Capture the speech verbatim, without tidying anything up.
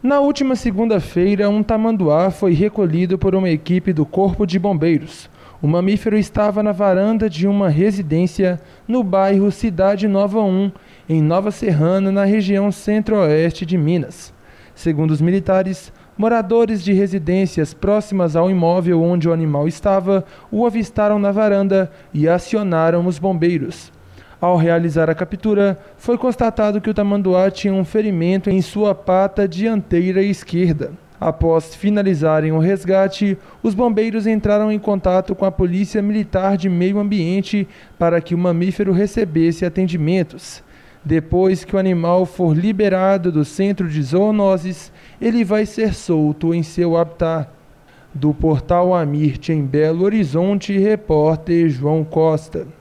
Na última segunda-feira, um tamanduá foi recolhido por uma equipe do Corpo de Bombeiros. O mamífero estava na varanda de uma residência no bairro Cidade Nova um, em Nova Serrana, na região centro-oeste de Minas. Segundo os militares, moradores de residências próximas ao imóvel onde o animal estava o avistaram na varanda e acionaram os bombeiros. Ao realizar a captura, foi constatado que o tamanduá tinha um ferimento em sua pata dianteira esquerda. Após finalizarem o resgate, os bombeiros entraram em contato com a Polícia Militar de Meio Ambiente para que o mamífero recebesse atendimentos. Depois que o animal for liberado do centro de zoonoses, ele vai ser solto em seu habitat. Do portal Amirte, em Belo Horizonte, repórter João Costa.